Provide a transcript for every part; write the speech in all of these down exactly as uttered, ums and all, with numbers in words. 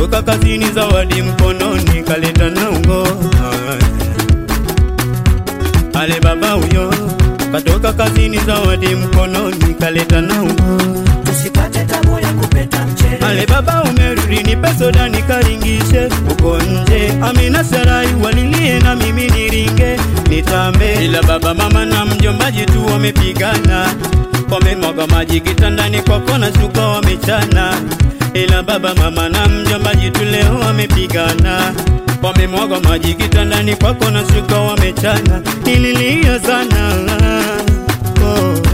katoka kazini zawadi mkononi kaleta na ungo. Ale baba huyo katoka kazini zawadi mkononi kaleta na ungo. Tusipate tabu ya kupeta mchele. Ale baba umerudi nipe soda nikaringishe uko nje. Amina Sarai walilie na mimi niringe nitambe. Ila baba mama na mjombaji tu wamepigana, wamemwaga maji kitandani kwa kona shuka wamechana. Ila baba mama na mjombaji tu leo wamepigana, wamemwaga maji kitandani kwa kona shuka wamechana. Nililia sana oh, oh, oh.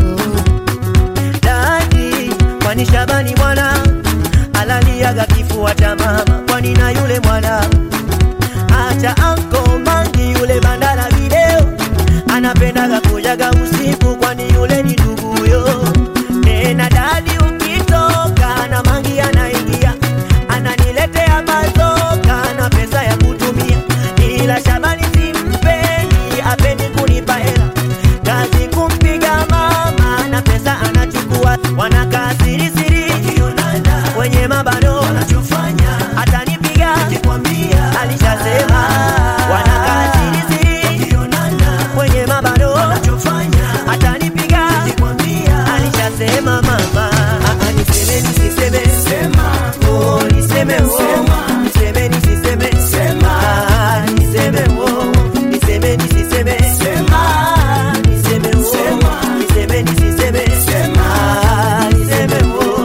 Dadi, kwani Shabani mwana alaliaga kifua cha mama, kwani na yule mwana acha anko Mangi yule bandara video anapendaga kujaga usiku, kwani yule ni nduguyo. Tena dadi ukitoka na Mangi anaingia ananiletea bazoka na pesa ya kutumia, ila Shabani simpendi, apendi kunipa hela, kazi kumpiga mama na pesa anachukua. Wanakaa siri siri kwenye mabano, wanachofanya atanipiga nikikwambia, alishasema. Wanakaa siri siri kwenye mabano, wanachofanya atanipiga nikikwambia, alishasema mama. Niseme nisiseme sema, oh niseme oh, niseme nisiseme sema, niseme oh, niseme nisiseme sema, niseme oh, niseme nisiseme sema, niseme oh.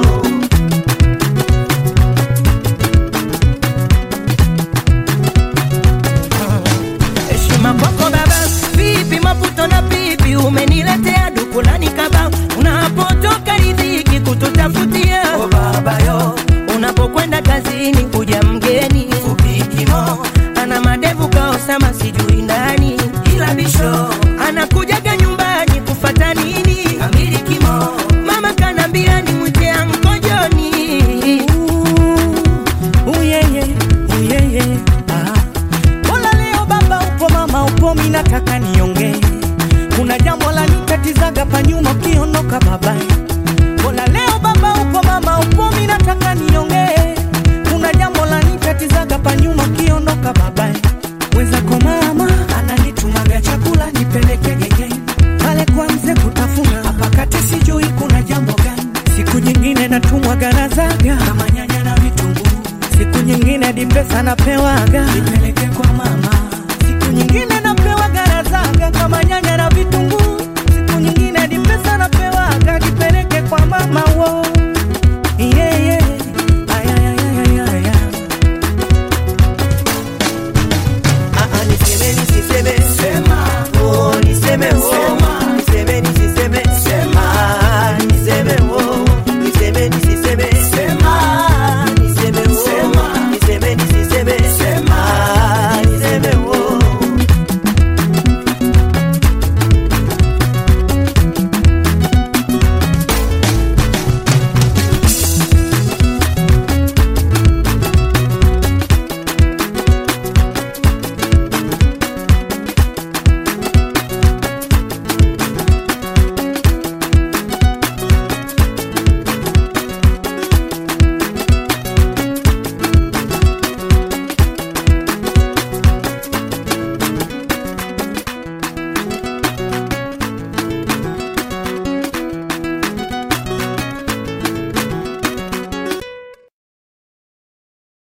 Heshima kwako baba, vipi maputo na pipi umeniletea dukulani kaba. Unapotoka riziki kututafutia Oh baba yo, unapokwenda kazini kuja mgeni upikimo ana madevu kaosama sijui nani, ila bisho anakujaga nyumbani kufata nini. amilikimo Mama kanambia ni mwite ankojoni. Uyeye, uyeye, ah. Mbona leo baba upo mama upo mina nataka nionge. Kuna jambo la nitatizaga pa nyuma ukiondoka baba. Mbona leo baba upo mama upo mina nataka nionge. Kuna jambo la nitatizaga pa nyuma ukiondoka baba. Weza kwa mama ananitumaga chakula nipeleke genge. Pale kwa mzee kutafuna hapa kati sijui kuna jambo gani. Siku nyingine natumwa ganazaga kama nyanya na vitunguu. Siku nyingine dimpesa napewaga nipeleke kwa mama. Siku nyingine napewa ganazaga kama nyanya na vitunguu.